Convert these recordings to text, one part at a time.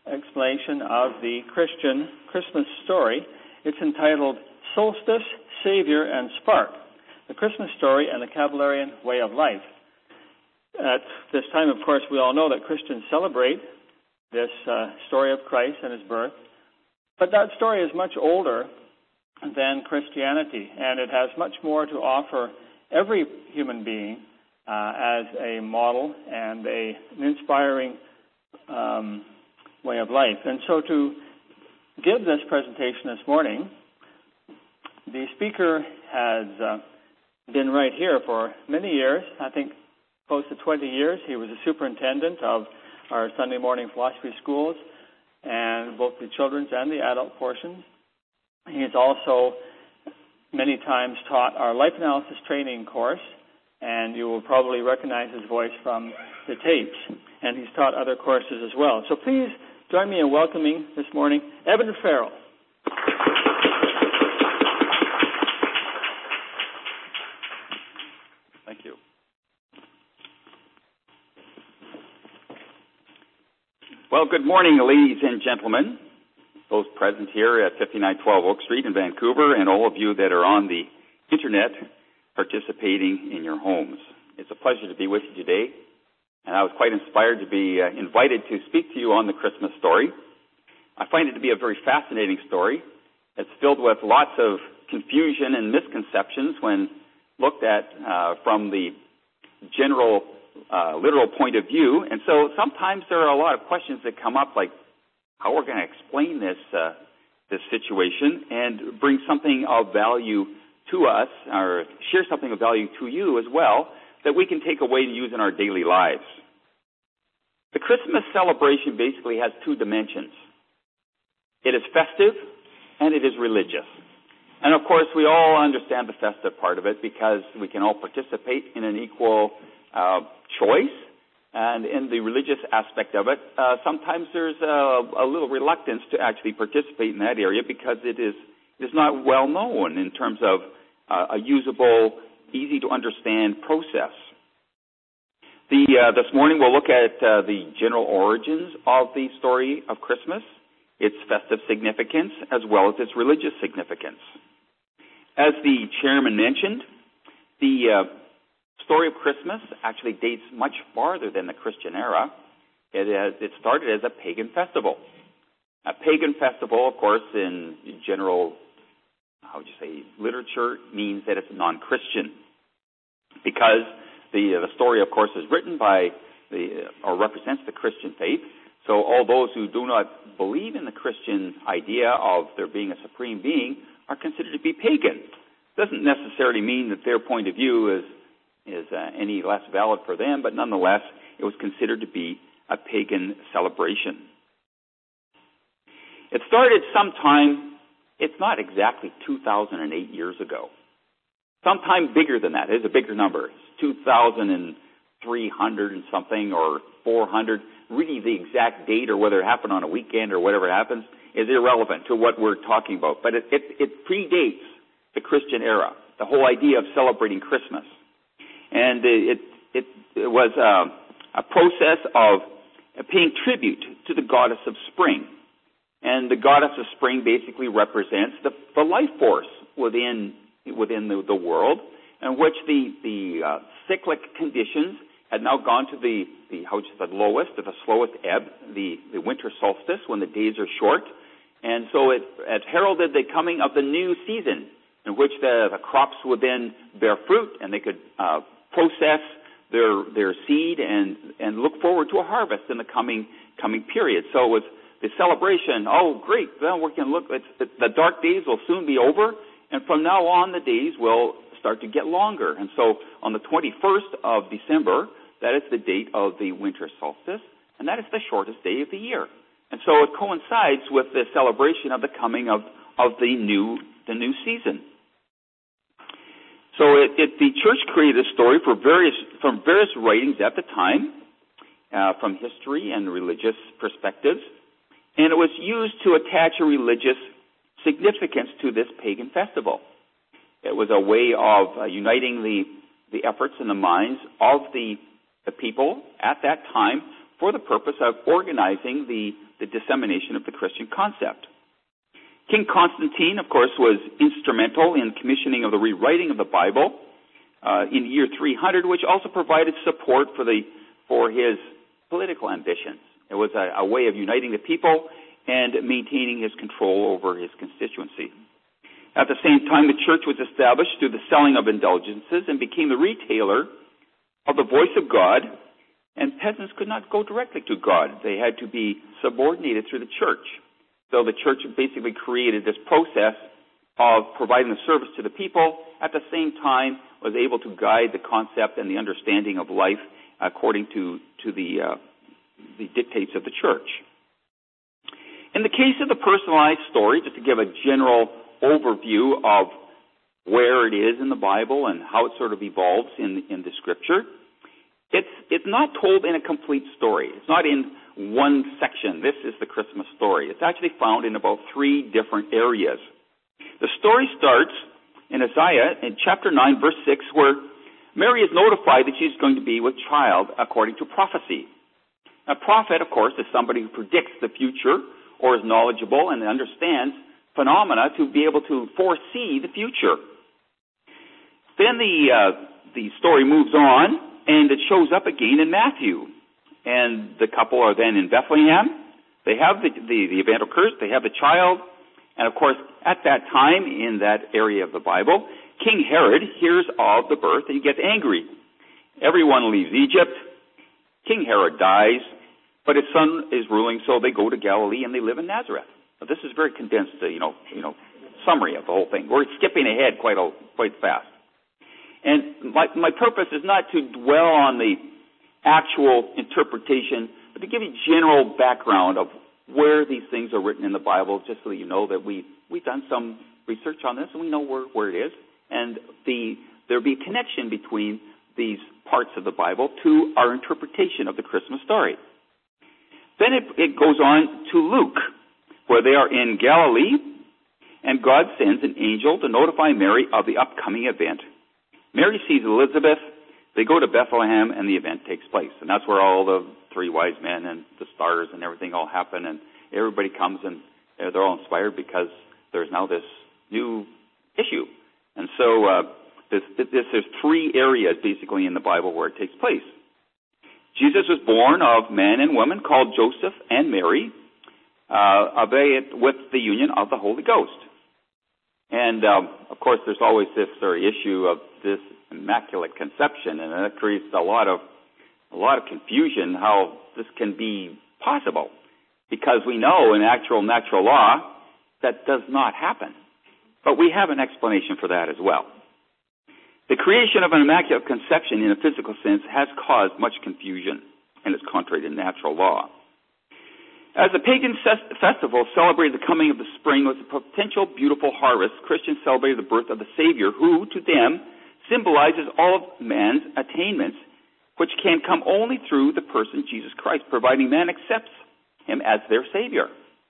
explanation of the Christian Christmas story. It's entitled Solstice, Savior, and Spark, the Christmas Story and the Caballerian Way of Life. At this time, of course, we all know that Christians celebrate this story of Christ and his birth, but that story is much older than Christianity, and it has much more to offer every human being as a model and an inspiring way of life. And so to give this presentation this morning, the speaker has been right here for many years, I think close to 20 years. He was a superintendent of our Sunday morning philosophy schools, and both the children's and the adult portions. He has also many times taught our life analysis training course, and you will probably recognize his voice from the tapes. And he's taught other courses as well. So please join me in welcoming this morning Eben Farrell. Thank you. Well, good morning, ladies and gentlemen, those present here at 5912 Oak Street in Vancouver, and all of you that are on the Internet participating in your homes. It's a pleasure to be with you today, and I was quite inspired to be invited to speak to you on the Christmas story. I find it to be a very fascinating story. It's filled with lots of confusion and misconceptions when looked at from the general literal point of view, and so sometimes there are a lot of questions that come up, like how we're going to explain this situation and bring something of value to us, or share something of value to you as well, that we can take away and use in our daily lives. The Christmas celebration basically has two dimensions. It is festive and it is religious. And of course, we all understand the festive part of it because we can all participate in an equal choice. And in the religious aspect of it, sometimes there's a little reluctance to actually participate in that area because it is not well known in terms of a usable, easy to understand process. This morning we'll look at the general origins of the story of Christmas, its festive significance, as well as its religious significance. As the chairman mentioned, the story of Christmas actually dates much farther than the Christian era. It started as a pagan festival. A pagan festival, of course, in general, literature means that it's non-Christian, because the story, of course, is written by or represents the Christian faith. So all those who do not believe in the Christian idea of there being a supreme being are considered to be pagan. Doesn't necessarily mean that their point of view is any less valid for them, but nonetheless, it was considered to be a pagan celebration. It started sometime, it's not exactly 2008 years ago. Sometime bigger than that. It is a bigger number. It's 2,300 and something, or 400. Really the exact date or whether it happened on a weekend or whatever happens is irrelevant to what we're talking about. But it predates the Christian era, the whole idea of celebrating Christmas. And it was a process of paying tribute to the goddess of spring. And the goddess of spring basically represents the life force within the world, in which the cyclic conditions had now gone to the lowest, or the slowest ebb, the winter solstice, when the days are short. And so it heralded the coming of the new season, in which the crops would then bear fruit, and they could process their seed and look forward to a harvest in the coming period. So it was the celebration. Oh, great! Well, we can look. The dark days will soon be over, and from now on, the days will start to get longer. And so, on the 21st of December, that is the date of the winter solstice, and that is the shortest day of the year. And so, it coincides with the celebration of the coming of the new season. So the church created a story from various writings at the time, from history and religious perspectives, and it was used to attach a religious significance to this pagan festival. It was a way of uniting the efforts and the minds of the people at that time for the purpose of organizing the the dissemination of the Christian concept. King Constantine, of course, was instrumental in commissioning of the rewriting of the Bible in the year 300, which also provided support for his political ambitions. It was a way of uniting the people and maintaining his control over his constituency. At the same time, the church was established through the selling of indulgences and became the retailer of the voice of God, and peasants could not go directly to God. They had to be subordinated through the church. So the church basically created this process of providing the service to the people, at the same time was able to guide the concept and the understanding of life according to the dictates of the church. In the case of the personalized story, just to give a general overview of where it is in the Bible and how it sort of evolves in the Scripture, it's not told in a complete story. It's not in one section. This is the Christmas story. It's actually found in about 3 different areas. The story starts in Isaiah in chapter 9, verse 6, where Mary is notified that she's going to be with child according to prophecy. A prophet, of course, is somebody who predicts the future or is knowledgeable and understands phenomena to be able to foresee the future. Then the story moves on, and it shows up again in Matthew. And the couple are then in Bethlehem. They have the event occurs. They have the child. And, of course, at that time in that area of the Bible, King Herod hears of the birth and he gets angry. Everyone leaves Egypt. King Herod dies, but his son is ruling, so they go to Galilee and they live in Nazareth. Now, this is very condensed, summary of the whole thing. We're skipping ahead quite fast. And my purpose is not to dwell on the actual interpretation, but to give you general background of where these things are written in the Bible, just so that you know that we've done some research on this and we know where it is. And there'll be a connection between these parts of the Bible to our interpretation of the Christmas story. Then it goes on to Luke, where they are in Galilee, and God sends an angel to notify Mary of the upcoming event. Mary sees Elizabeth. They go to Bethlehem, and the event takes place. And that's where all the 3 wise men and the stars and everything all happen, and everybody comes, and they're all inspired because there's now this new issue. And so there's 3 areas, basically, in the Bible where it takes place. Jesus was born of men and women called Joseph and Mary, with the union of the Holy Ghost. And, of course, there's always this sort of issue of this immaculate conception, and that creates a lot of confusion how this can be possible, because we know in actual natural law that does not happen. But we have an explanation for that as well. The creation of an immaculate conception in a physical sense has caused much confusion, and it's contrary to natural law. As the pagan festival celebrated the coming of the spring with a potential beautiful harvest, Christians celebrated the birth of the Savior, who, to them, symbolizes all of man's attainments, which can come only through the person Jesus Christ, providing man accepts him as their Savior.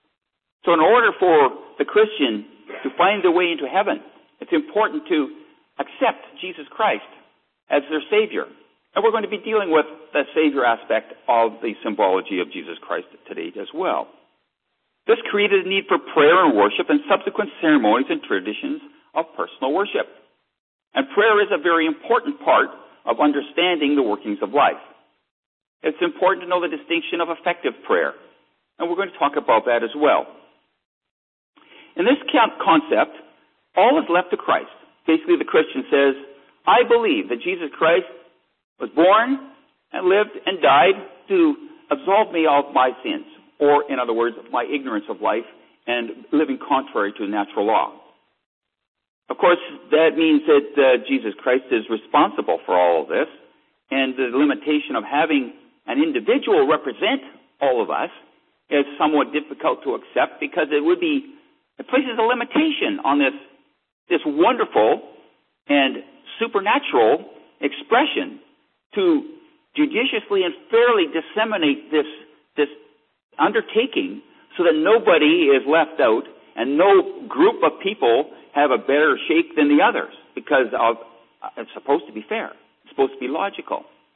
So in order for the Christian to find their way into heaven, it's important to accept Jesus Christ as their Savior. And we're going to be dealing with the Savior aspect of the symbology of Jesus Christ today as well. This created a need for prayer and worship and subsequent ceremonies and traditions of personal worship. And prayer is a very important part of understanding the workings of life. It's important to know the distinction of effective prayer. And we're going to talk about that as well. In this concept, all is left to Christ. Basically, the Christian says, I believe that Jesus Christ was born and lived and died to absolve me of my sins, or, in other words, my ignorance of life and living contrary to natural law. Of course, that means that Jesus Christ is responsible for all of this, and the limitation of having an individual represent all of us is somewhat difficult to accept, because it places a limitation on this wonderful and supernatural expression to judiciously and fairly disseminate this undertaking so that nobody is left out and no group of people have a better shake than the others, because it's supposed to be fair. It's supposed to be logical.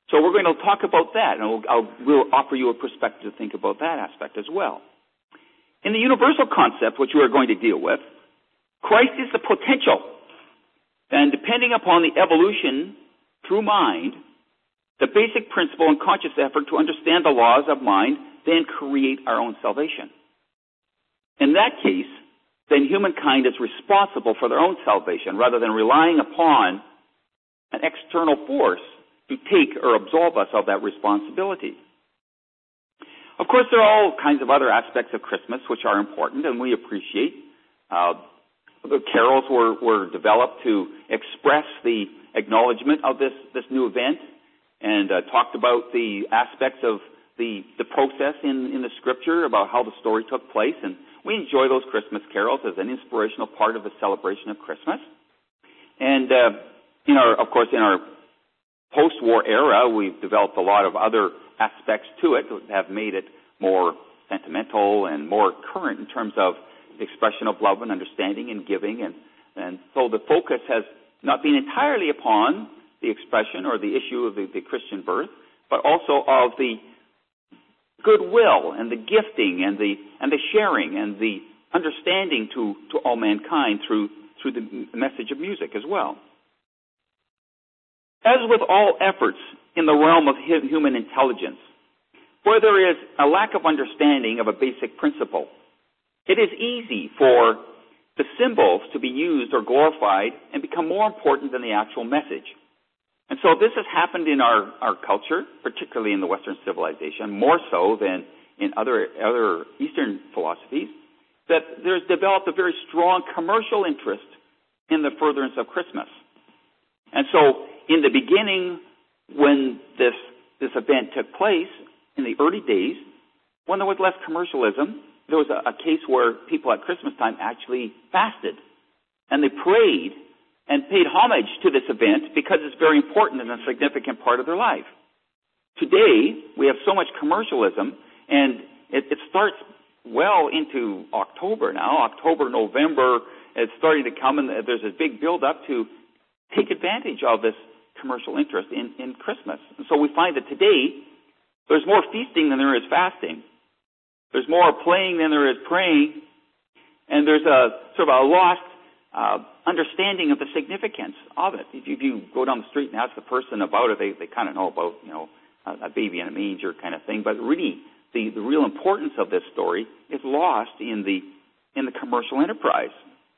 So we're going to talk about that, and we'll offer you a perspective to think about that aspect as well. In the universal concept, which we are going to deal with, Christ is the potential. And depending upon the evolution through mind, the basic principle and conscious effort to understand the laws of mind then create our own salvation. In that case, then humankind is responsible for their own salvation rather than relying upon an external force to take or absolve us of that responsibility. Of course, there are all kinds of other aspects of Christmas which are important and we appreciate. The carols were developed to express the acknowledgement of this new event and talked about the aspects of the process in the Scripture about how the story took place. And we enjoy those Christmas carols as an inspirational part of the celebration of Christmas. And in our post-war era, we've developed a lot of other aspects to it that have made it more sentimental and more current in terms of the expression of love and understanding and giving. And so the focus has not been entirely upon the expression or the issue of the Christian birth, but also of the goodwill and the gifting and the sharing and the understanding to all mankind through the message of music as well. As with all efforts in the realm of human intelligence, where there is a lack of understanding of a basic principle, it is easy for the symbols to be used or glorified and become more important than the actual message. And so this has happened in our culture, particularly in the Western civilization, more so than in other Eastern philosophies, that there's developed a very strong commercial interest in the furtherance of Christmas. And so in the beginning, when this event took place, in the early days, when there was less commercialism, there was a case where people at Christmas time actually fasted. And they prayed and paid homage to this event because it's very important and a significant part of their life. Today, we have so much commercialism, and it starts well into October now. October, November, it's starting to come, and there's a big build-up to take advantage of this commercial interest in Christmas. And so we find that today, there's more feasting than there is fasting. There's more playing than there is praying. And there's a sort of a lost understanding of the significance of it. If you go down the street and ask the person about it, they kind of know about, a baby in a manger kind of thing. But really, the real importance of this story is lost in the commercial enterprise.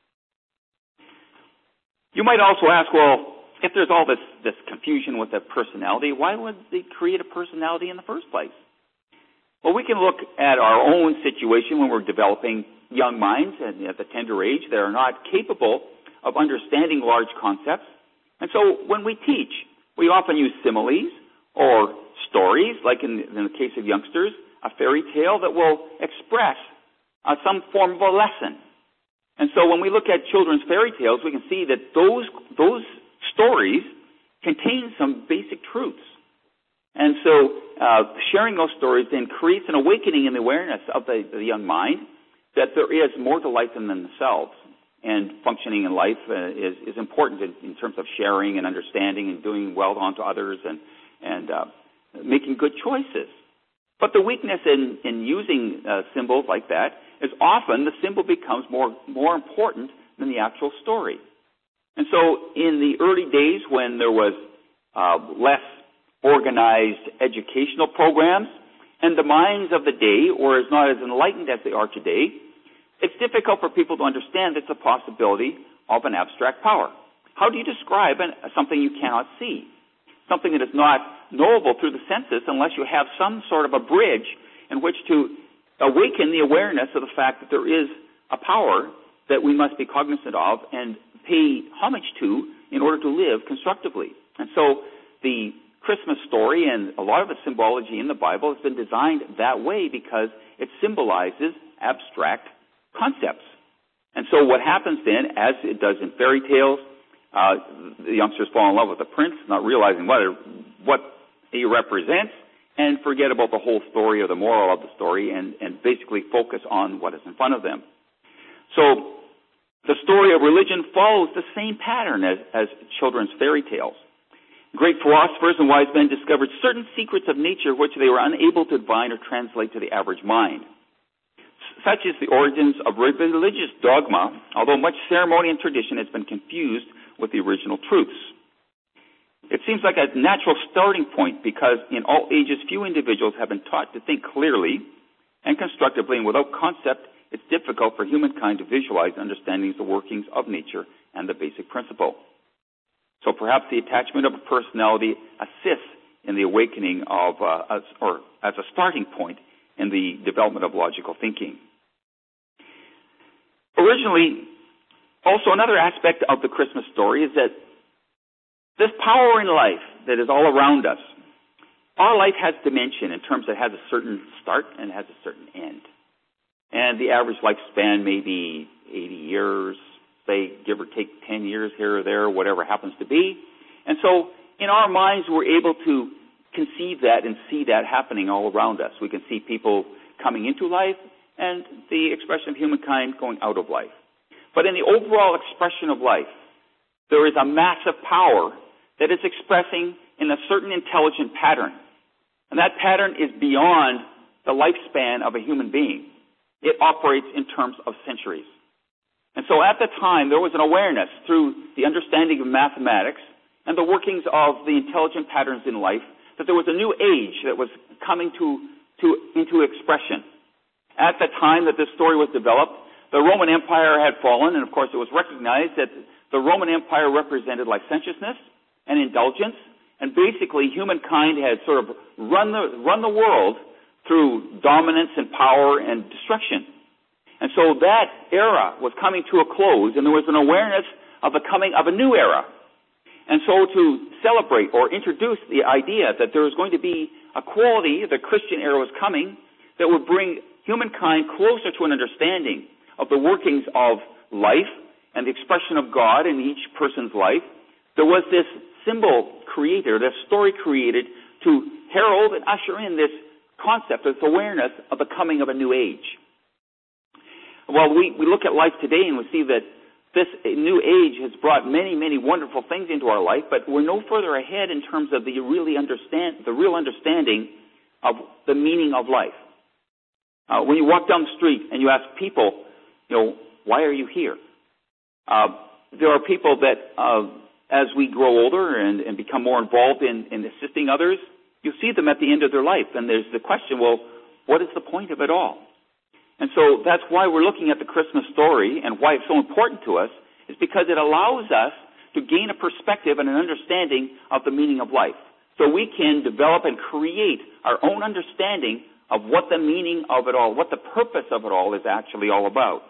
You might also ask, well, if there's all this confusion with the personality, why would they create a personality in the first place? Well, we can look at our own situation when we're developing young minds and at the tender age that are not capable of understanding large concepts. And so when we teach, we often use similes or stories, like in the case of youngsters, a fairy tale that will express some form of a lesson. And so when we look at children's fairy tales, we can see that those stories contain some basic truths. And so sharing those stories then creates an awakening in the awareness of the young mind that there is more to life than themselves. And functioning in life is important in terms of sharing and understanding and doing well onto others and making good choices. But the weakness in using symbols like that is often the symbol becomes more important than the actual story. And so in the early days when there was less organized educational programs and the minds of the day were not as enlightened as they are today, it's difficult for people to understand it's a possibility of an abstract power. How do you describe something you cannot see? Something that is not knowable through the senses unless you have some sort of a bridge in which to awaken the awareness of the fact that there is a power that we must be cognizant of and pay homage to in order to live constructively. And so the Christmas story and a lot of the symbology in the Bible has been designed that way because it symbolizes abstract concepts. And so what happens then, as it does in fairy tales, the youngsters fall in love with the prince, not realizing what he represents, and forget about the whole story or the moral of the story and basically focus on what is in front of them. So the story of religion follows the same pattern as children's fairy tales. Great philosophers and wise men discovered certain secrets of nature which they were unable to divine or translate to the average mind. Such is the origins of religious dogma, although much ceremony and tradition has been confused with the original truths. It seems like a natural starting point because in all ages few individuals have been taught to think clearly and constructively, and without concept it's difficult for humankind to visualize understanding the workings of nature and the basic principle. So perhaps the attachment of a personality assists in the awakening of, or as a starting point in the development of logical thinking. Originally, also another aspect of the Christmas story is that this power in life that is all around us, our life has dimension in terms that it has a certain start and has a certain end. And the average lifespan may be 80 years, say, give or take 10 years here or there, whatever happens to be. And so in our minds, we're able to conceive that and see that happening all around us. We can see people coming into life and the expression of humankind going out of life. But in the overall expression of life, there is a massive power that is expressing in a certain intelligent pattern. And that pattern is beyond the lifespan of a human being. It operates in terms of centuries. And so at the time, there was an awareness through the understanding of mathematics and the workings of the intelligent patterns in life that there was a new age that was coming into expression. At the time that this story was developed, the Roman Empire had fallen, and of course it was recognized that the Roman Empire represented licentiousness and indulgence, and basically humankind had sort of run the world through dominance and power and destruction. And so that era was coming to a close, and there was an awareness of the coming of a new era. And so to celebrate or introduce the idea that there was going to be a quality, the Christian era was coming, that would bring humankind closer to an understanding of the workings of life and the expression of God in each person's life, there was this symbol created, this story created to herald and usher in this concept, this awareness of the coming of a new age. Well, we look at life today and we see that this new age has brought many, many wonderful things into our life, but we're no further ahead in terms of the real understanding of the meaning of life. When you walk down the street and you ask people, why are you here? There are people that, as we grow older and become more involved in assisting others, you see them at the end of their life, and there's the question, well, what is the point of it all? And so that's why we're looking at the Christmas story, and why it's so important to us is because it allows us to gain a perspective and an understanding of the meaning of life. So we can develop and create our own understanding of what the meaning of it all, what the purpose of it all is actually all about.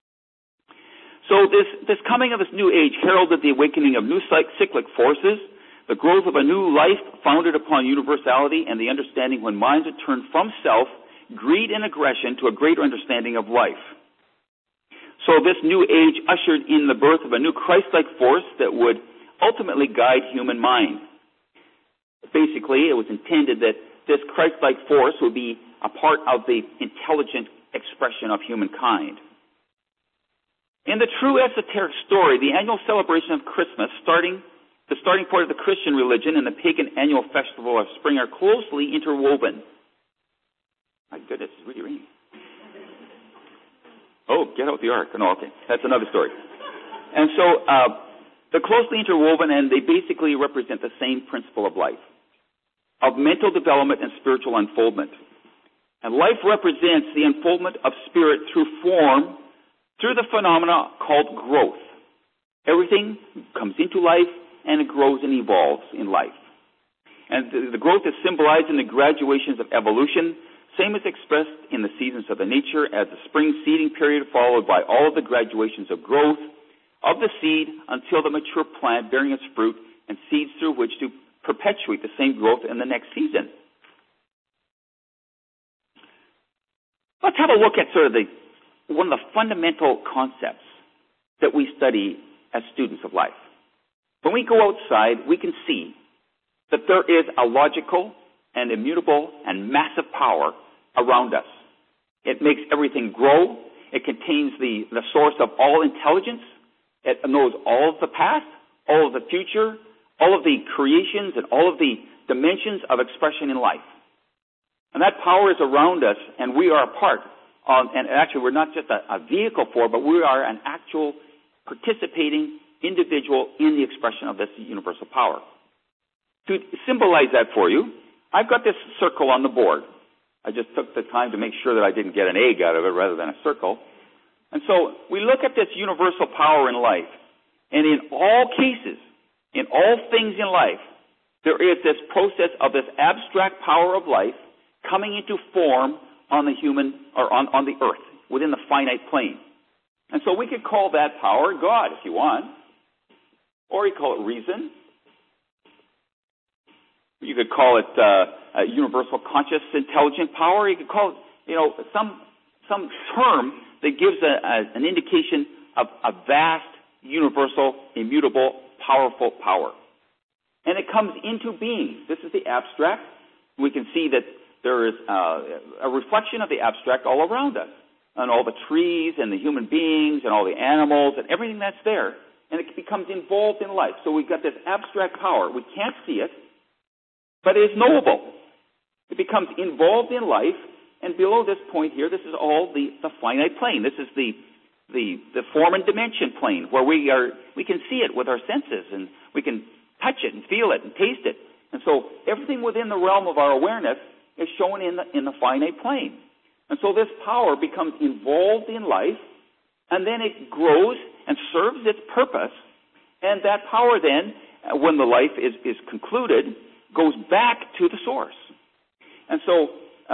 So this coming of this new age heralded the awakening of new cyclic forces, the growth of a new life founded upon universality, and the understanding when minds are turned from self, greed and aggression to a greater understanding of life. So this new age ushered in the birth of a new Christ-like force that would ultimately guide human mind. Basically, it was intended that this Christ-like force would be a part of the intelligent expression of humankind. In the true esoteric story, the annual celebration of Christmas, the starting point of the Christian religion and the pagan annual festival of spring are closely interwoven. My goodness, it's really raining. Oh, get out the ark. No, okay. That's another story. And so they're closely interwoven, and they basically represent the same principle of life, of mental development and spiritual unfoldment. And life represents the unfoldment of spirit through form, through the phenomena called growth. Everything comes into life, and it grows and evolves in life. And the growth is symbolized in the graduations of evolution, same as expressed in the seasons of the nature as the spring seeding period followed by all of the graduations of growth of the seed until the mature plant bearing its fruit and seeds through which to perpetuate the same growth in the next season. Let's have a look at sort of one of the fundamental concepts that we study as students of life. When we go outside, we can see that there is a logical and immutable and massive power around us. It makes everything grow. It contains the source of all intelligence. It knows all of the past, all of the future, all of the creations and all of the dimensions of expression in life. And that power is around us, and we are a part of, and actually we're not just a vehicle for, but we are an actual participating individual in the expression of this universal power. To symbolize that for you, I've got this circle on the board. I just took the time to make sure that I didn't get an egg out of it rather than a circle. And so we look at this universal power in life, and in all cases, in all things in life, there is this process of this abstract power of life coming into form on the human, or on the earth, within the finite plane. And so we could call that power God, if you want. Or you call it reason. You could call it a universal conscious intelligent power. You could call it, some term that gives an indication of a vast, universal, immutable, powerful power. And it comes into being. This is the abstract. We can see that there is a reflection of the abstract all around us, and all the trees and the human beings and all the animals and everything that's there. And it becomes involved in life. So we've got this abstract power. We can't see it, but it is knowable. It becomes involved in life, and below this point here, this is all the finite plane. This is the form and dimension plane, where we can see it with our senses, and we can touch it and feel it and taste it. And so everything within the realm of our awareness is shown in the finite plane. And so this power becomes involved in life, and then it grows and serves its purpose. And that power then, when the life is concluded, goes back to the source. And so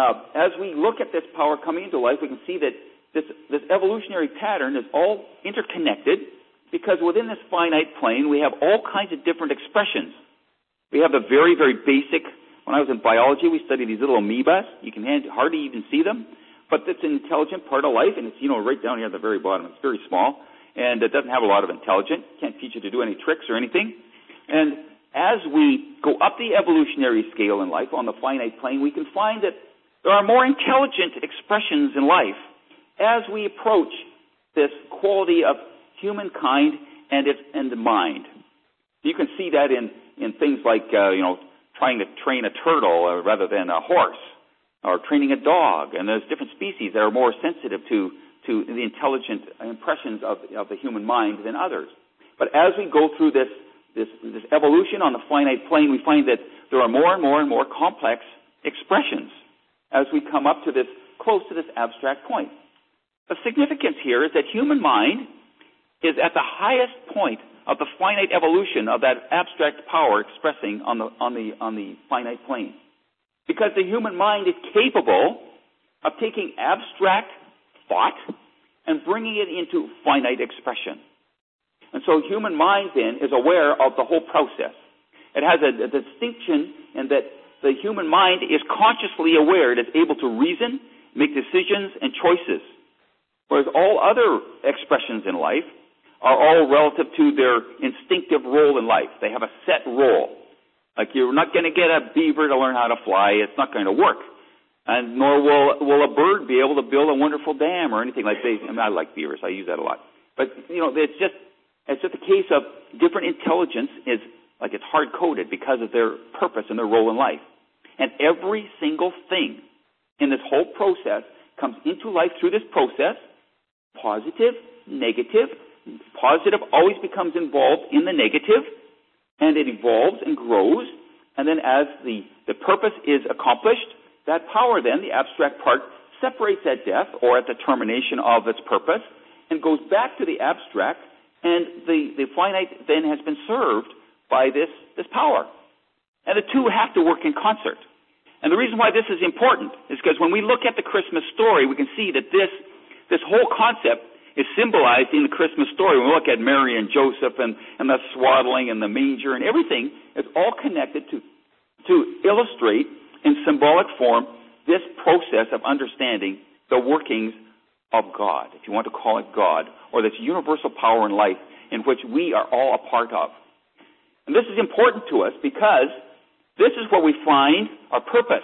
as we look at this power coming into life, we can see that this evolutionary pattern is all interconnected, because within this finite plane we have all kinds of different expressions. We have the very, very basic. When I was in biology, we studied these little amoebas. You can hardly even see them. But it's an intelligent part of life, and it's, right down here at the very bottom. It's very small, and it doesn't have a lot of intelligence. Can't teach you to do any tricks or anything. And as we go up the evolutionary scale in life on the finite plane, we can find that there are more intelligent expressions in life as we approach this quality of humankind and the mind. You can see that in things like, trying to train a turtle rather than a horse, or training a dog. And there's different species that are more sensitive to the intelligent impressions of the human mind than others. But as we go through this evolution on the finite plane, we find that there are more and more and more complex expressions as we come up to close to this abstract point. The significance here is that human mind is at the highest point of the finite evolution of that abstract power expressing on the finite plane. Because the human mind is capable of taking abstract thought and bringing it into finite expression. And so human mind then is aware of the whole process. It has a distinction in that the human mind is consciously aware. It is able to reason, make decisions and choices. Whereas all other expressions in life are all relative to their instinctive role in life. They have a set role. Like, you're not going to get a beaver to learn how to fly. It's not going to work. And nor will a bird be able to build a wonderful dam or anything like that. I like beavers. I use that a lot. But, it's just a case of different intelligence is like it's hard-coded because of their purpose and their role in life. And every single thing in this whole process comes into life through this process, positive, negative. Positive always becomes involved in the negative, and it evolves and grows. And then as the purpose is accomplished, that power then, the abstract part, separates at death or at the termination of its purpose and goes back to the abstract, and the finite then has been served by this power. And the two have to work in concert. And the reason why this is important is because when we look at the Christmas story, we can see that this whole concept is symbolized in the Christmas story. When we look at Mary and Joseph and the swaddling and the manger and everything, it's all connected to illustrate in symbolic form this process of understanding the workings of God, if you want to call it God, or this universal power in life in which we are all a part of. And this is important to us because this is where we find our purpose.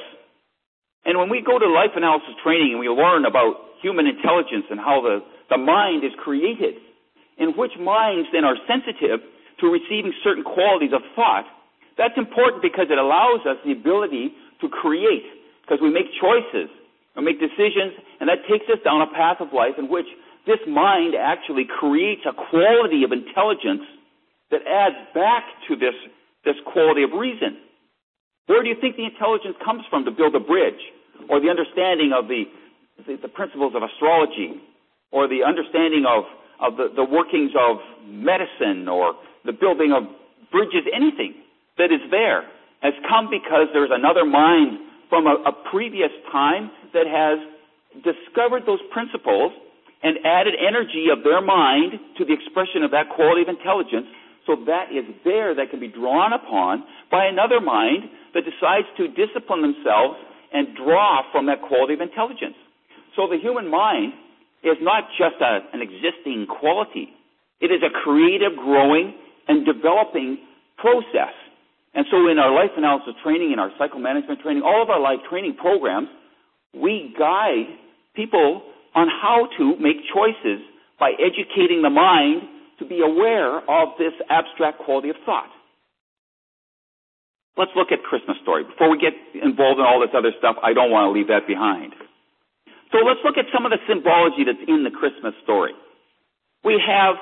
And when we go to life analysis training and we learn about human intelligence and how the mind is created, in which minds then are sensitive to receiving certain qualities of thought, that's important because it allows us the ability to create, because we make choices, we make decisions, and that takes us down a path of life in which this mind actually creates a quality of intelligence that adds back to this quality of reason. Where do you think the intelligence comes from to build a bridge, or the understanding of the principles of astrology, or the understanding of the workings of medicine, or the building of bridges? Anything that is there has come because there's another mind from a previous time that has discovered those principles and added energy of their mind to the expression of that quality of intelligence. So that is there, that can be drawn upon by another mind that decides to discipline themselves and draw from that quality of intelligence. So the human mind is not just an existing quality. It is a creative, growing, and developing process. And so in our life analysis training, in our cycle management training, all of our life training programs, we guide people on how to make choices by educating the mind to be aware of this abstract quality of thought. Let's look at Christmas story. Before we get involved in all this other stuff, I don't want to leave that behind. So let's look at some of the symbology that's in the Christmas story. We have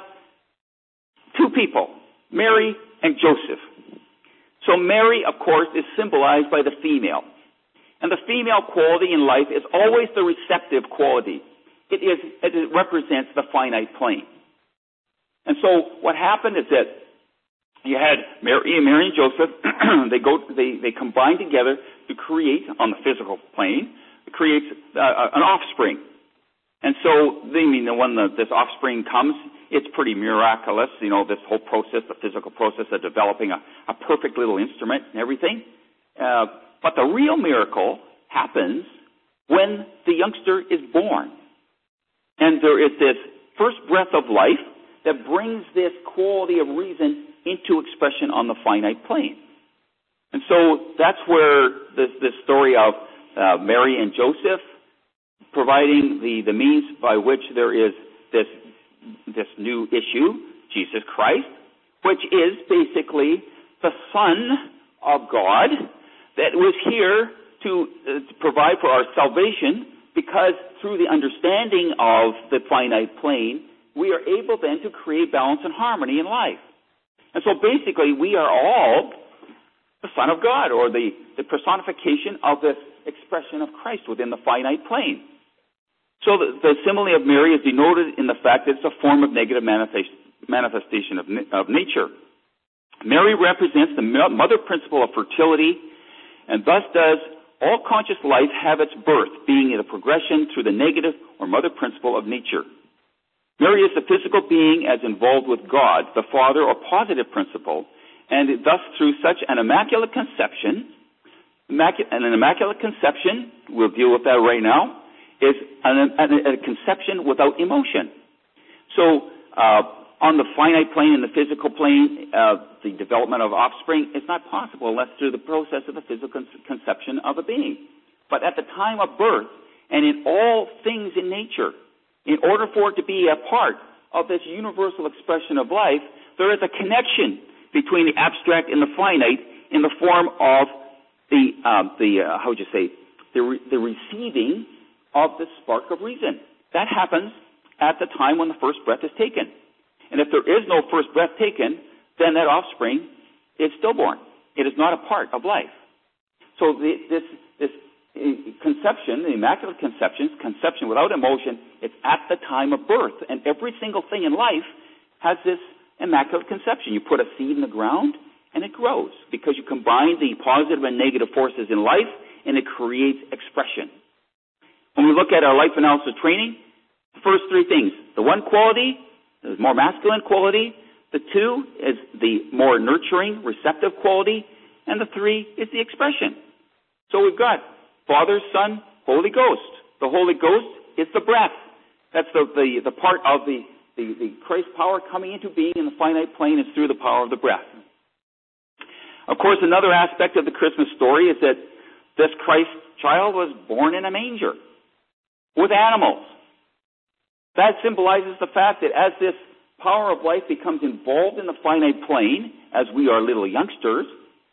two people, Mary and Joseph. So Mary, of course, is symbolized by the female. And the female quality in life is always the receptive quality. It represents the finite plane. And so what happened is that you had Mary and Joseph. They combine together to create, on the physical plane, creates an offspring. And so when this offspring comes, it's pretty miraculous. This whole process, the physical process of developing a perfect little instrument and everything. But the real miracle happens when the youngster is born. And there is this first breath of life that brings this quality of reason into expression on the finite plane. And so that's where this story of Mary and Joseph providing the means by which there is this new issue, Jesus Christ, which is basically the Son of God that was here to provide for our salvation, because through the understanding of the finite plane, we are able then to create balance and harmony in life. And so basically we are all the Son of God, or the personification of this expression of Christ within the finite plane. So the simile of Mary is denoted in the fact that it's a form of negative manifestation of nature. Mary represents the mother principle of fertility, and thus does all conscious life have its birth, being a progression through the negative or mother principle of nature. Mary is the physical being as involved with God, the Father or positive principle, and thus through such an immaculate conception, we'll deal with that right now, is a conception without emotion. So on the finite plane and the physical plane, the development of offspring is not possible unless through the process of the physical conception of a being. But at the time of birth, and in all things in nature, in order for it to be a part of this universal expression of life, there is a connection between the abstract and the finite in the form of the receiving of the spark of reason. That happens at the time when the first breath is taken. And if there is no first breath taken, then that offspring is stillborn. It is not a part of life. So this conception, the immaculate conception without emotion, it's at the time of birth. And every single thing in life has this immaculate conception. You put a seed in the ground, and it grows, because you combine the positive and negative forces in life, and it creates expression. When we look at our life analysis training, the first three things: the one quality, the more masculine quality; the two is the more nurturing, receptive quality; and the three is the expression. So we've got Father, Son, Holy Ghost. The Holy Ghost is the breath. That's the part of the Christ power coming into being in the finite plane is through the power of the breath. Of course, another aspect of the Christmas story is that this Christ child was born in a manger with animals. That symbolizes the fact that as this power of life becomes involved in the finite plane as we are little youngsters,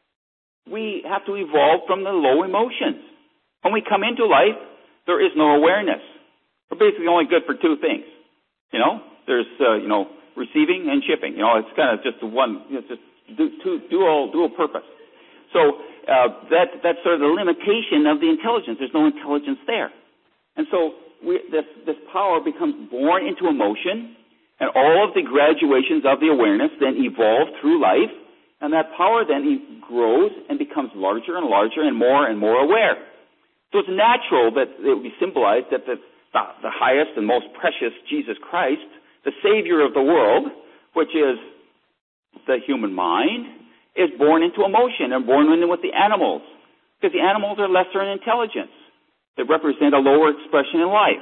we have to evolve from the low emotions. When we come into life, there is no awareness. We're basically only good for two things. There's, receiving and shipping. It's kind of just one, just dual purpose. So that's sort of the limitation of the intelligence. There's no intelligence there. And so this power becomes born into emotion, and all of the graduations of the awareness then evolve through life, and that power then grows and becomes larger and larger and more aware. So it's natural that it would be symbolized that the highest and most precious Jesus Christ, the Savior of the world, which is the human mind, is born into emotion and born in with the animals, because the animals are lesser in intelligence. They represent a lower expression in life.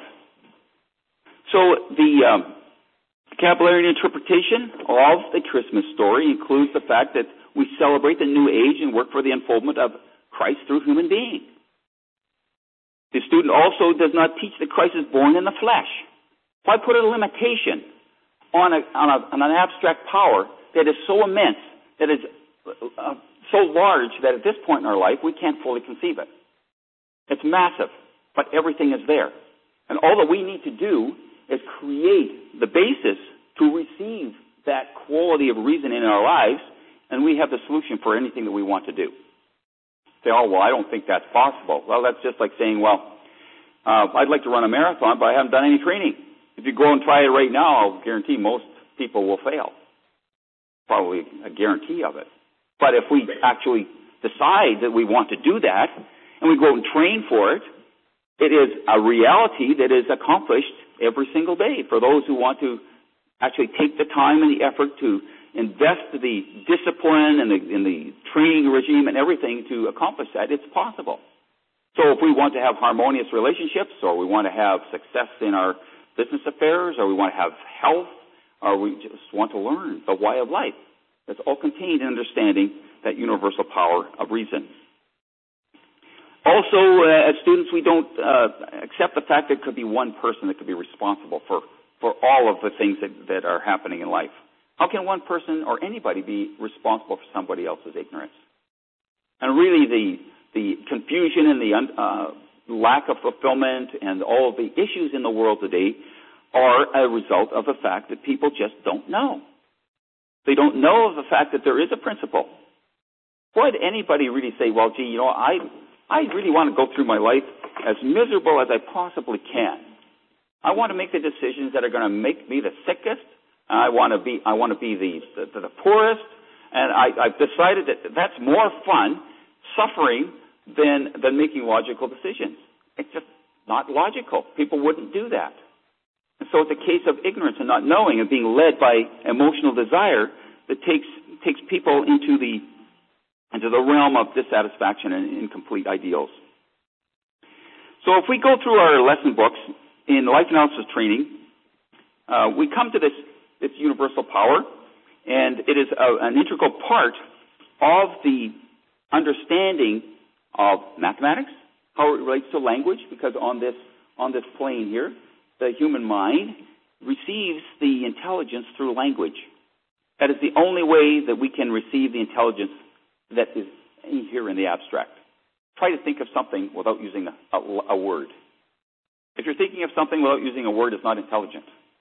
So the Kabbalion interpretation of the Christmas story includes the fact that we celebrate the new age and work for the unfoldment of Christ through human being. The student also does not teach that Christ is born in the flesh. Why put a limitation on an abstract power that is so immense, that is so large that at this point in our life we can't fully conceive it? It's massive, but everything is there. And all that we need to do is create the basis to receive that quality of reason in our lives, and we have the solution for anything that we want to do. Say, I don't think that's possible. Well, that's just like saying, I'd like to run a marathon, but I haven't done any training. If you go and try it right now, I'll guarantee most people will fail. Probably a guarantee of it. But if we actually decide that we want to do that, and we go and train for it, it is a reality that is accomplished every single day for those who want to actually take the time and the effort to invest the discipline and the training regime and everything to accomplish that. It's possible. So if we want to have harmonious relationships, or we want to have success in our business affairs, or we want to have health, or we just want to learn the why of life, that's all contained in understanding that universal power of reason. Also, as students, we don't accept the fact that it could be one person that could be responsible for all of the things that are happening in life. How can one person or anybody be responsible for somebody else's ignorance? And really the confusion and the lack of fulfillment and all of the issues in the world today are a result of the fact that people just don't know. They don't know of the fact that there is a principle. Would anybody really say, I really want to go through my life as miserable as I possibly can. I want to make the decisions that are going to make me the sickest. I want to be the poorest. And I've decided that that's more fun, suffering, than making logical decisions. It's just not logical. People wouldn't do that. And so it's a case of ignorance and not knowing and being led by emotional desire that takes people into the realm of dissatisfaction and incomplete ideals. So if we go through our lesson books in life analysis training, we come to this universal power, and it is an integral part of the understanding of mathematics, how it relates to language, because on this plane here, the human mind receives the intelligence through language. That is the only way that we can receive the intelligence that is here in the abstract. Try to think of something without using a word. If you're thinking of something without using a word, it's not intelligent.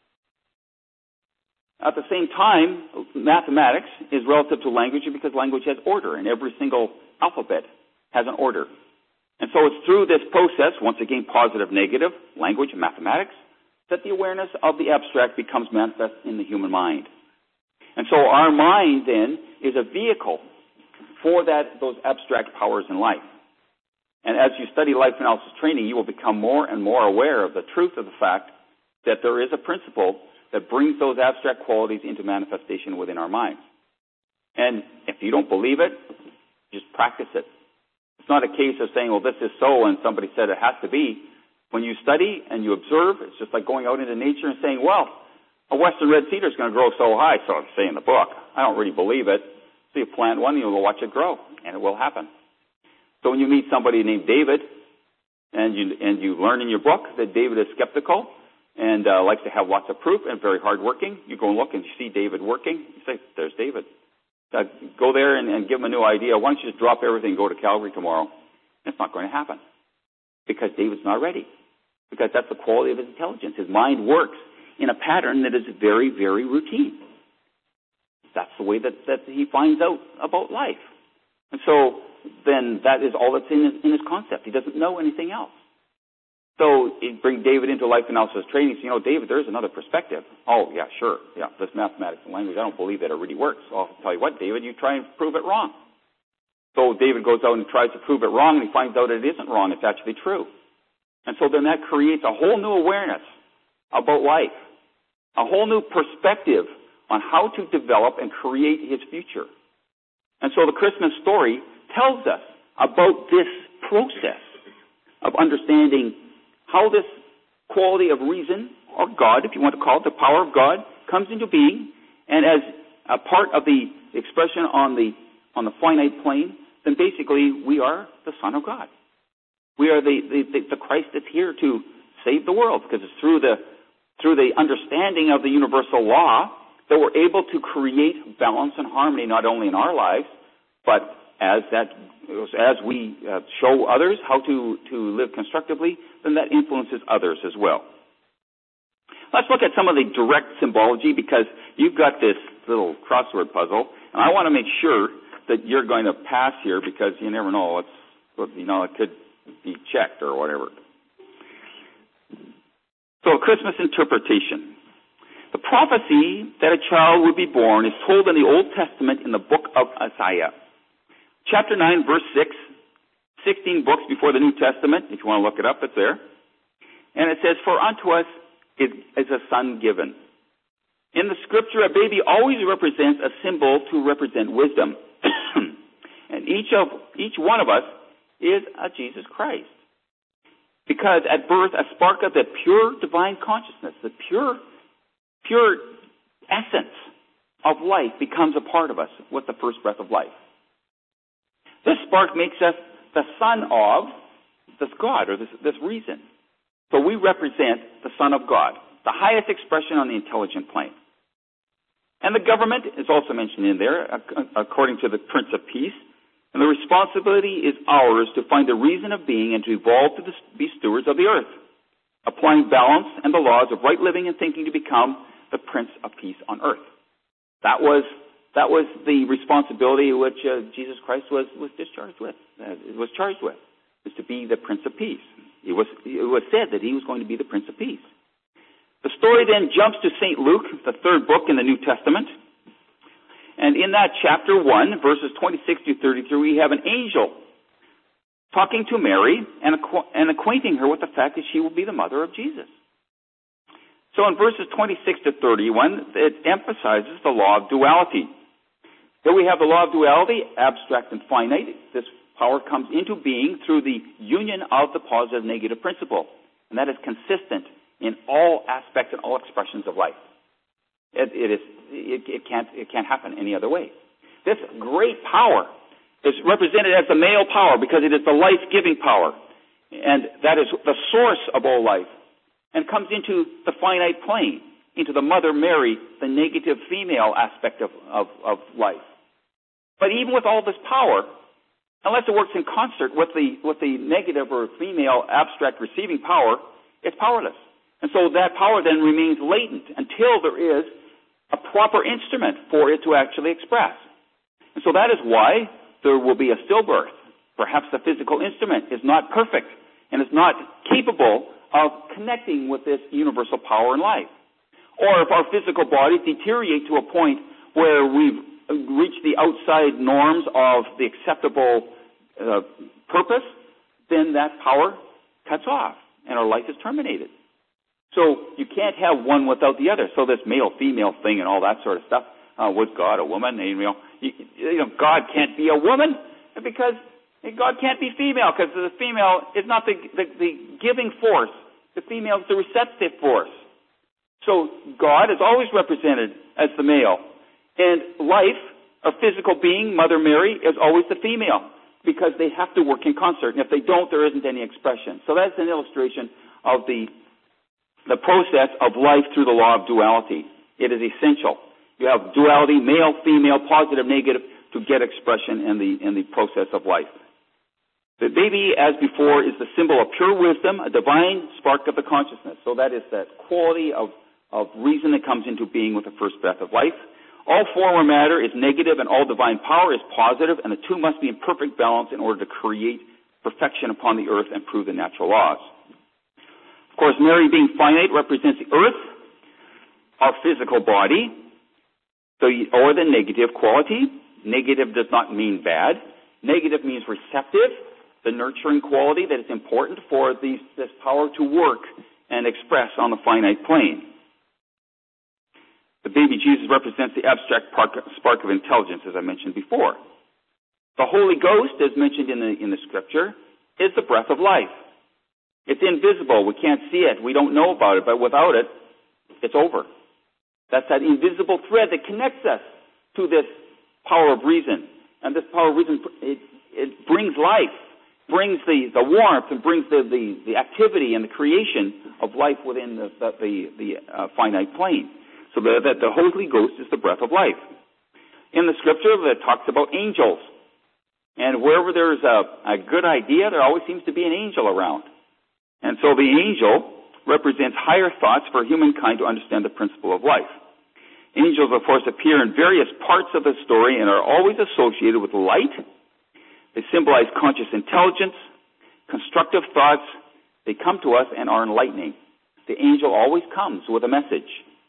At the same time, mathematics is relative to language because language has order, and every single alphabet has an order. And so it's through this process, once again positive, negative, language and mathematics, that the awareness of the abstract becomes manifest in the human mind. And so our mind then is a vehicle for those abstract powers in life. And as you study life analysis training, you will become more and more aware of the truth of the fact that there is a principle that brings those abstract qualities into manifestation within our minds. And if you don't believe it, just practice it. It's not a case of saying, this is so, and somebody said it has to be. When you study and you observe, it's just like going out into nature and saying, a western red cedar is going to grow so high, so I say in the book. I don't really believe it. So you plant one, you'll watch it grow, and it will happen. So when you meet somebody named David, and you learn in your book that David is skeptical, and likes to have lots of proof and very hardworking. You go and look and you see David working. You say, there's David. Go there and give him a new idea. Why don't you just drop everything and go to Calgary tomorrow? It's not going to happen because David's not ready. Because that's the quality of his intelligence. His mind works in a pattern that is very, very routine. That's the way that he finds out about life. And so then that is all that's in his concept. He doesn't know anything else. So you bring David into life analysis training. So, David, there's another perspective. Oh, yeah, sure. Yeah, this mathematics and language, I don't believe that it really works. So I'll tell you what, David, you try and prove it wrong. So David goes out and tries to prove it wrong, and he finds out it isn't wrong. It's actually true. And so then that creates a whole new awareness about life, a whole new perspective on how to develop and create his future. And so the Christmas story tells us about this process of understanding how this quality of reason, or God, if you want to call it, the power of God, comes into being, and as a part of the expression on the finite plane, then basically we are the Son of God. We are the Christ that's here to save the world, because it's through the understanding of the universal law that we're able to create balance and harmony, not only in our lives, but as we show others how to live constructively, then that influences others as well. Let's look at some of the direct symbology, because you've got this little crossword puzzle, and I want to make sure that you're going to pass here, because you never know. It could be checked or whatever. So, Christmas interpretation. The prophecy that a child would be born is told in the Old Testament in the book of Isaiah. Chapter 9, verse 6, 16 books before the New Testament. If you want to look it up, it's there. And it says, "For unto us is a son given." In the scripture, a baby always represents a symbol to represent wisdom. And each one of us is a Jesus Christ. Because at birth, a spark of the pure divine consciousness, the pure essence of life becomes a part of us with the first breath of life. This spark makes us the son of this God, or this reason. So we represent the Son of God, the highest expression on the intelligent plane. And the government is also mentioned in there, according to the Prince of Peace. And the responsibility is ours to find the reason of being and to evolve to be stewards of the earth, applying balance and the laws of right living and thinking to become the Prince of Peace on earth. That was the responsibility which Jesus Christ was charged with, is to be the Prince of Peace. It was said that he was going to be the Prince of Peace. The story then jumps to St. Luke, the third book in the New Testament. And in that chapter 1, verses 26 to 33, we have an angel talking to Mary and acquainting her with the fact that she will be the mother of Jesus. So in verses 26 to 31, it emphasizes the law of duality. Here we have the law of duality, abstract and finite. This power comes into being through the union of the positive-negative principle. And that is consistent in all aspects and all expressions of life. It can't happen any other way. This great power is represented as the male power because it is the life-giving power. And that is the source of all life. And comes into the finite plane, into the Mother Mary, the negative female aspect of life. But even with all this power, unless it works in concert with the negative or female abstract receiving power, it's powerless. And so that power then remains latent until there is a proper instrument for it to actually express. And so that is why there will be a stillbirth. Perhaps the physical instrument is not perfect and is not capable of connecting with this universal power in life. Or if our physical bodies deteriorate to a point where we've reached the outside norms of the acceptable purpose, then that power cuts off and our life is terminated. So you can't have one without the other. So this male-female thing and all that sort of stuff, was God a woman? God can't be a woman because God can't be female, because the female is not the giving force. The female is the receptive force. So God is always represented as the male. And life, a physical being, Mother Mary, is always the female, because they have to work in concert. And if they don't, there isn't any expression. So that's an illustration of the the process of life through the law of duality. It is essential. You have duality, male, female, positive, negative, to get expression in the process of life. The baby, as before, is the symbol of pure wisdom, a divine spark of the consciousness. So that is that quality of reason that comes into being with the first breath of life. All form or matter is negative and all divine power is positive, and the two must be in perfect balance in order to create perfection upon the earth and prove the natural laws. Of course, Mary being finite represents the earth, our physical body, or the negative quality. Negative does not mean bad. Negative means receptive, the nurturing quality that is important for this power to work and express on the finite plane. The baby Jesus represents the abstract spark of intelligence, as I mentioned before. The Holy Ghost, as mentioned in the Scripture, is the breath of life. It's invisible. We can't see it. We don't know about it. But without it, it's over. That's that invisible thread that connects us to this power of reason. And this power of reason, it brings life, brings the warmth, and brings the activity and the creation of life within the finite plane. So that the Holy Ghost is the breath of life. In the Scripture, it talks about angels. And wherever there's a good idea, there always seems to be an angel around. And so the angel represents higher thoughts for humankind to understand the principle of life. Angels, of course, appear in various parts of the story and are always associated with light. They symbolize conscious intelligence, constructive thoughts. They come to us and are enlightening. The angel always comes with a message.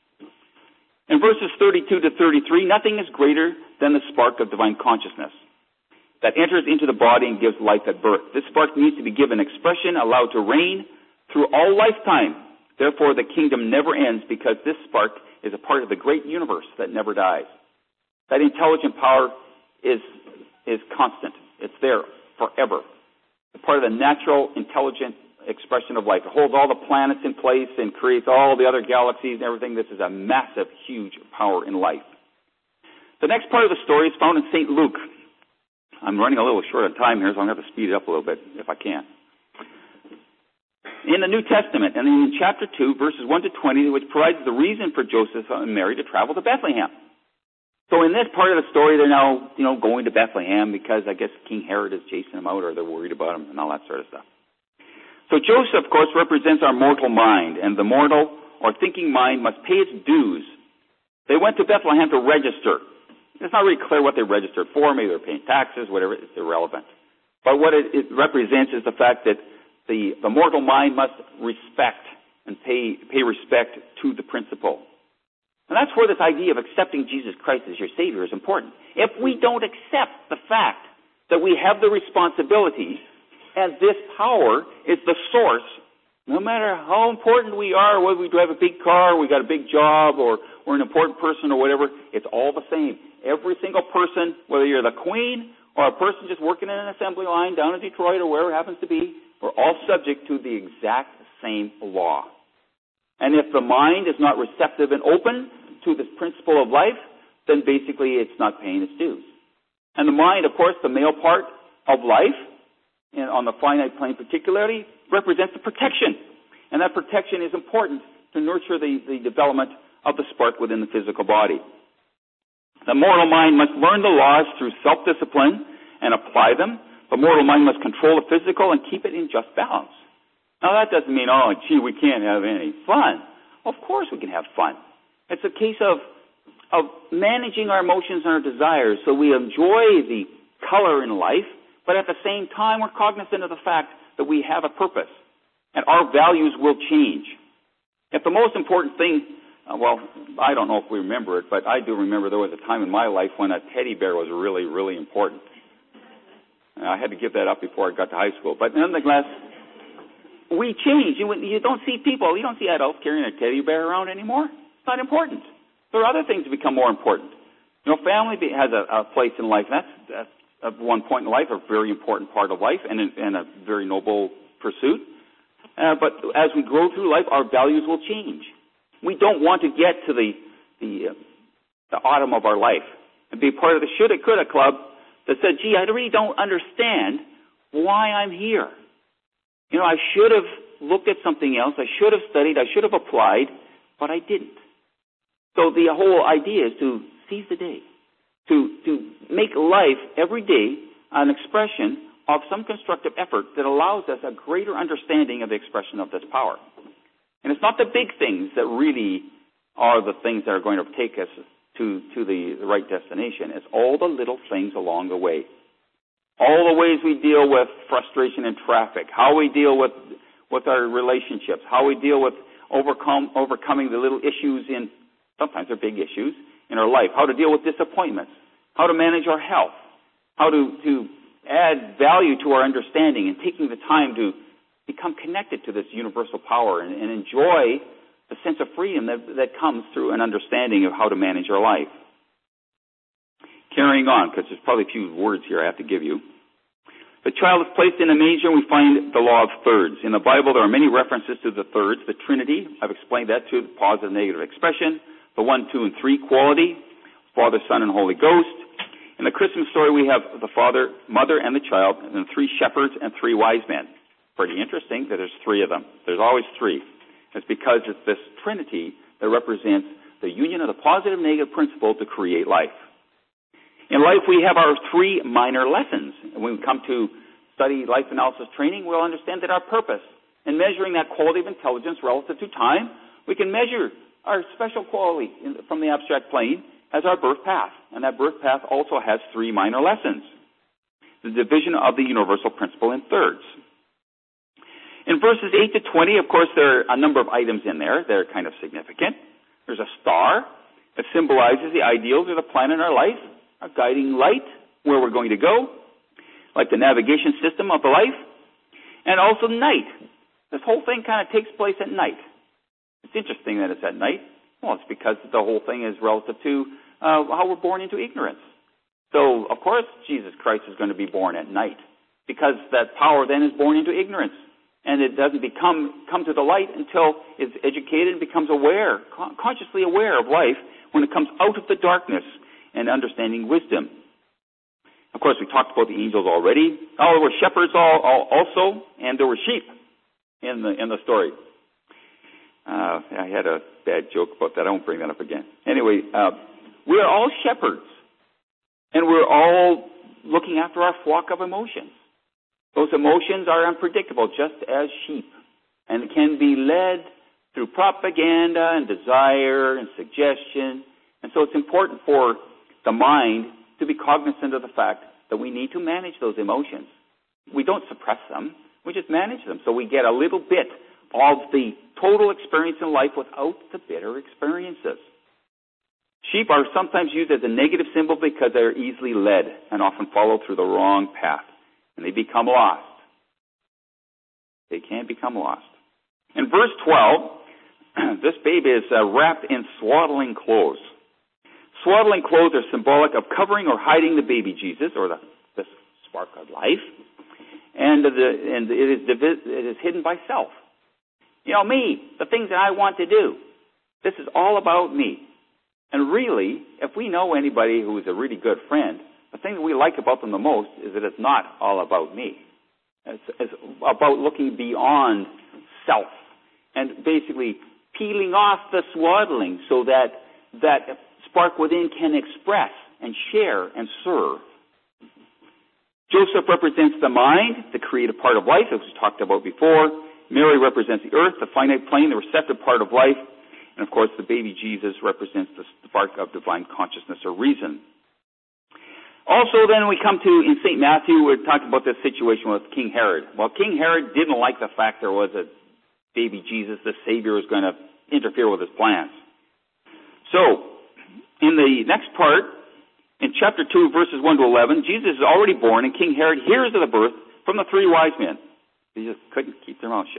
In verses 32 to 33, nothing is greater than the spark of divine consciousness that enters into the body and gives life at birth. This spark needs to be given expression, allowed to reign through all lifetime. Therefore, the kingdom never ends because this spark is a part of the great universe that never dies. That intelligent power is constant. It's there forever. It's part of the natural, intelligent expression of life. It holds all the planets in place and creates all the other galaxies and everything. This is a massive, huge power in life. The next part of the story is found in St. Luke. I'm running a little short on time here, so I'm going to have to speed it up a little bit if I can. In the New Testament, and in chapter 2, verses 1 to 20, which provides the reason for Joseph and Mary to travel to Bethlehem. So in this part of the story, they're now, going to Bethlehem because I guess King Herod is chasing them out or they're worried about them and all that sort of stuff. So Joseph, of course, represents our mortal mind, and the mortal or thinking mind must pay its dues. They went to Bethlehem to register. It's not really clear what they registered for. Maybe they're paying taxes, whatever. It's irrelevant. But what it represents is the fact that the mortal mind must respect and pay respect to the principle. And that's where this idea of accepting Jesus Christ as your Savior is important. If we don't accept the fact that we have the responsibility and this power is the source, no matter how important we are, whether we drive a big car, we got a big job, or we're an important person or whatever, it's all the same. Every single person, whether you're the queen or a person just working in an assembly line down in Detroit or wherever it happens to be, we're all subject to the exact same law. And if the mind is not receptive and open to this principle of life, then basically it's not paying its dues. And the mind, of course, the male part of life, and on the finite plane particularly, represents the protection. And that protection is important to nurture the development of the spark within the physical body. The mortal mind must learn the laws through self-discipline and apply them. The mortal mind must control the physical and keep it in just balance. Now that doesn't mean, we can't have any fun. Of course we can have fun. It's a case of managing our emotions and our desires so we enjoy the color in life, but at the same time we're cognizant of the fact that we have a purpose and our values will change. If the most important thing, I don't know if we remember it, but I do remember there was a time in my life when a teddy bear was really, really important. I had to give that up before I got to high school. But nonetheless, we change. You don't see people, you don't see adults carrying a teddy bear around anymore. It's not important. There are other things that become more important. Family has a place in life. That's at one point in life a very important part of life and a very noble pursuit. But as we grow through life, our values will change. We don't want to get to the autumn of our life and be part of the shoulda, coulda club that said, I really don't understand why I'm here. I should have looked at something else. I should have studied. I should have applied, but I didn't. So the whole idea is to seize the day, to make life every day an expression of some constructive effort that allows us a greater understanding of the expression of this power. And it's not the big things that really are the things that are going to take us to the right destination. It's all the little things along the way. All the ways we deal with frustration in traffic, how we deal with our relationships, how we deal with overcoming the little issues sometimes they're big issues in our life, how to deal with disappointments, how to manage our health, how to add value to our understanding and taking the time to become connected to this universal power and enjoy the sense of freedom that comes through an understanding of how to manage our life. Carrying on, because there's probably a few words here I have to give you. The child is placed in a manger, and we find the law of thirds. In the Bible, there are many references to the thirds. The Trinity, I've explained that too, the positive, negative expression. The 1, 2, and 3 quality, Father, Son, and Holy Ghost. In the Christmas story, we have the Father, Mother, and the child, and then 3 shepherds and 3 wise men. Pretty interesting that there's 3 of them. There's always 3. It's because it's this Trinity that represents the union of the positive and negative principle to create life. In life, we have our 3 minor lessons. And when we come to study life analysis training, we'll understand that our purpose in measuring that quality of intelligence relative to time, we can measure our special quality from the abstract plane as our birth path. And that birth path also has 3 minor lessons. The division of the universal principle in thirds. In verses 8 to 20, of course, there are a number of items in there that are kind of significant. There's a star that symbolizes the ideals of the plan in our life, a guiding light where we're going to go, like the navigation system of the life, and also night. This whole thing kind of takes place at night. It's interesting that it's at night. Well, it's because the whole thing is relative to how we're born into ignorance. So, of course, Jesus Christ is going to be born at night because that power then is born into ignorance. And it doesn't come to the light until it's educated and becomes aware, consciously aware of life when it comes out of the darkness and understanding wisdom. Of course, we talked about the angels already. Oh, there were shepherds also, and there were sheep in the story. I had a bad joke about that. I won't bring that up again. Anyway, we are all shepherds, and we're all looking after our flock of emotions. Those emotions are unpredictable, just as sheep, and can be led through propaganda and desire and suggestion. And so it's important for the mind to be cognizant of the fact that we need to manage those emotions. We don't suppress them, we just manage them. So we get a little bit of the total experience in life without the bitter experiences. Sheep are sometimes used as a negative symbol because they are easily led and often follow through the wrong path. And they become lost. They can become lost. In verse 12, this baby is wrapped in swaddling clothes. Swaddling clothes are symbolic of covering or hiding the baby Jesus, or the spark of life, and it is hidden by self. You know, me, the things that I want to do. This is all about me. And really, if we know anybody who is a really good friend, the thing that we like about them the most is that it's not all about me. It's about looking beyond self and basically peeling off the swaddling so that spark within can express and share and serve. Joseph represents the mind, the creative part of life, as we talked about before. Mary represents the earth, the finite plane, the receptive part of life. And of course, the baby Jesus represents the spark of divine consciousness or reason. Also, then we come to, in St. Matthew, we're talking about this situation with King Herod. Well, King Herod didn't like the fact there was a baby Jesus, the Savior, was going to interfere with his plans. So, in the next part, in chapter 2, verses 1 to 11, Jesus is already born, and King Herod hears of the birth from the 3 wise men. They just couldn't keep their mouth shut.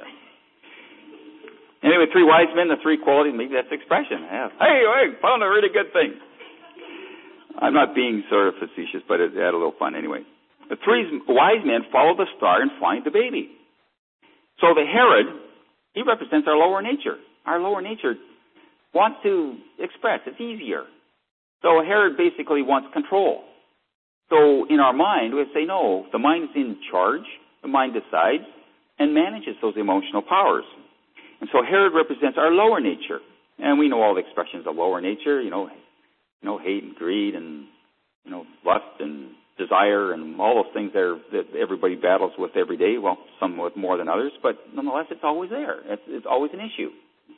Anyway, 3 wise men, the 3 qualities, maybe that's the expression. Yeah. Hey, found a really good thing. I'm not being sort of facetious, but it had a little fun anyway. The 3 wise men follow the star and find the baby. So the Herod, he represents our lower nature. Our lower nature wants to express. It's easier. So Herod basically wants control. So in our mind, we say, no, the mind is in charge. The mind decides. and manages those emotional powers. And so Herod represents our lower nature. And we know all the expressions of lower nature, hate and greed and, lust and desire and all those things that everybody battles with every day. Well, some with more than others, but nonetheless, it's always there. It's always an issue.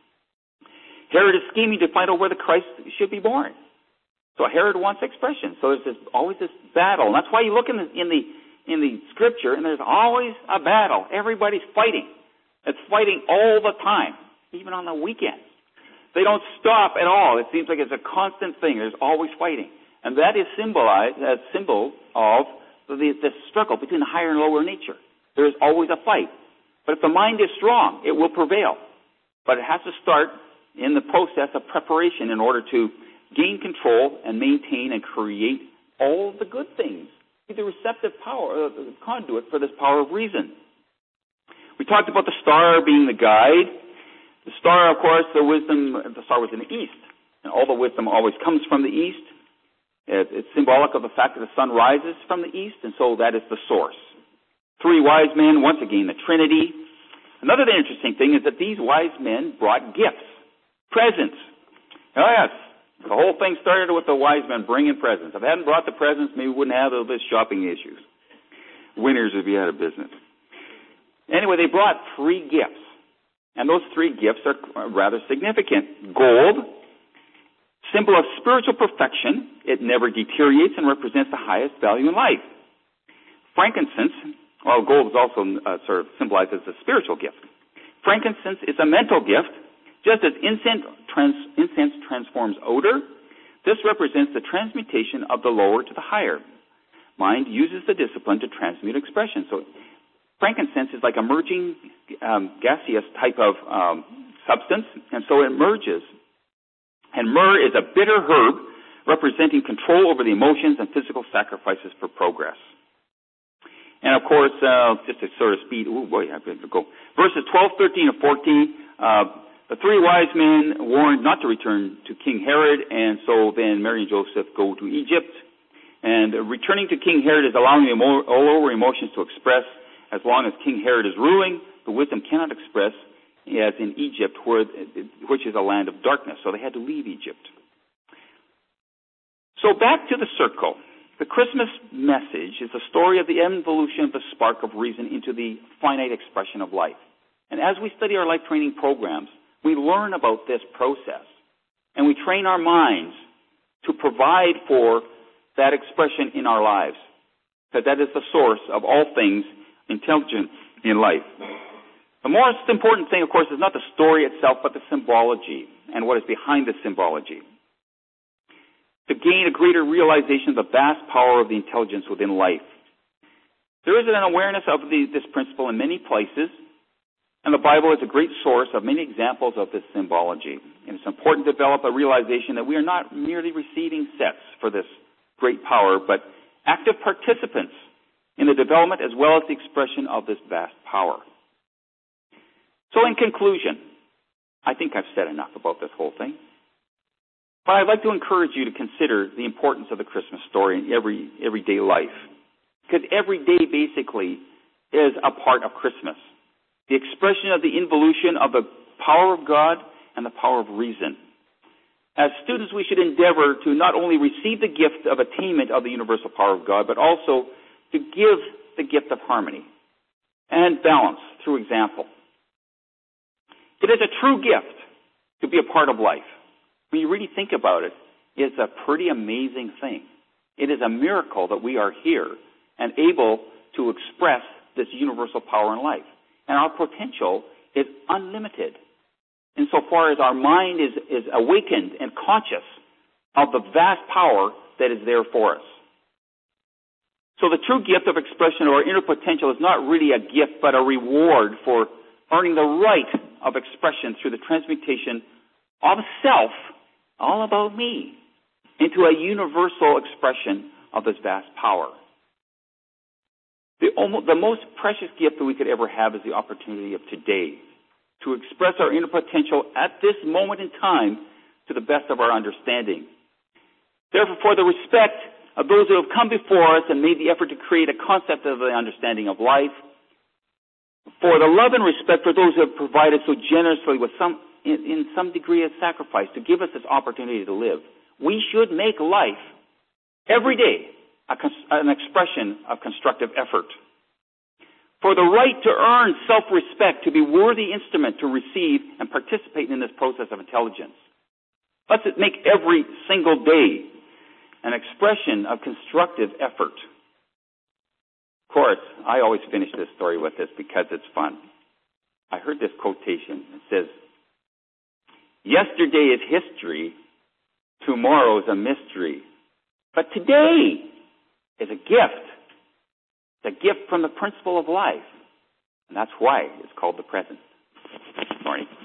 Herod is scheming to find out where the Christ should be born. So Herod wants expression. So there's always this battle. And that's why you look in the Scripture, and there's always a battle. Everybody's fighting. It's fighting all the time, even on the weekends. They don't stop at all. It seems like it's a constant thing. There's always fighting. And that is symbolized as symbol of the struggle between the higher and lower nature. There is always a fight. But if the mind is strong, it will prevail. But it has to start in the process of preparation in order to gain control and maintain and create all the good things. Be the receptive power, the conduit for this power of reason. We talked about the star being the guide. The star, of course, the star was in the east. And all the wisdom always comes from the east. It's symbolic of the fact that the sun rises from the east, and so that is the source. 3 wise men, once again, the Trinity. Another interesting thing is that these wise men brought gifts, presents. Oh, yes. The whole thing started with the wise men bringing presents. If they hadn't brought the presents, maybe we wouldn't have all this shopping issues. Winners would be out of business. Anyway, they brought 3 gifts. And those 3 gifts are rather significant. Gold, symbol of spiritual perfection. It never deteriorates and represents the highest value in life. Frankincense, well, gold is also sort of symbolized as a spiritual gift. Frankincense is a mental gift. Just as incense transforms odor, this represents the transmutation of the lower to the higher. Mind uses the discipline to transmute expression. So frankincense is like a merging gaseous type of substance, and so it merges. And myrrh is a bitter herb representing control over the emotions and physical sacrifices for progress. And of course, just to sort of speed, I better go. Verses 12, 13, and 14, the 3 wise men warned not to return to King Herod, and so then Mary and Joseph go to Egypt. And returning to King Herod is allowing the all over emotions to express. As long as King Herod is ruling, the wisdom cannot express, as in Egypt, which is a land of darkness. So they had to leave Egypt. So back to the circle. The Christmas message is the story of the evolution of the spark of reason into the finite expression of life. And as we study our life training programs, we learn about this process. And we train our minds to provide for that expression in our lives. Because that is the source of all things intelligent in life. The most important thing, of course, is not the story itself, but the symbology and what is behind the symbology. To gain a greater realization of the vast power of the intelligence within life. There is an awareness of this principle in many places, and the Bible is a great source of many examples of this symbology. And it's important to develop a realization that we are not merely receiving sets for this great power, but active participants in the development as well as the expression of this vast power. So in conclusion, I think I've said enough about this whole thing. But I'd like to encourage you to consider the importance of the Christmas story in everyday life. Because every day basically is a part of Christmas. The expression of the involution of the power of God and the power of reason. As students, we should endeavor to not only receive the gift of attainment of the universal power of God, but also to give the gift of harmony and balance through example. It is a true gift to be a part of life. When you really think about it, it's a pretty amazing thing. It is a miracle that we are here and able to express this universal power in life. And our potential is unlimited insofar as our mind is awakened and conscious of the vast power that is there for us. So the true gift of expression or inner potential is not really a gift but a reward for earning the right of expression through the transmutation of self, all about me, into a universal expression of this vast power. The most precious gift that we could ever have is the opportunity of today to express our inner potential at this moment in time to the best of our understanding. Therefore, for the respect of those who have come before us and made the effort to create a concept of the understanding of life, For the love and respect for those who have provided so generously with in some degree of sacrifice to give us this opportunity to live. We should make life every day an expression of constructive effort. For the right to earn self-respect, to be worthy instrument to receive and participate in this process of intelligence. Let's make every single day an expression of constructive effort. Of course, I always finish this story with this because it's fun. I heard this quotation. It says, "Yesterday is history, tomorrow is a mystery, but today is a gift. It's a gift from the principle of life." And that's why it's called the present. Morning.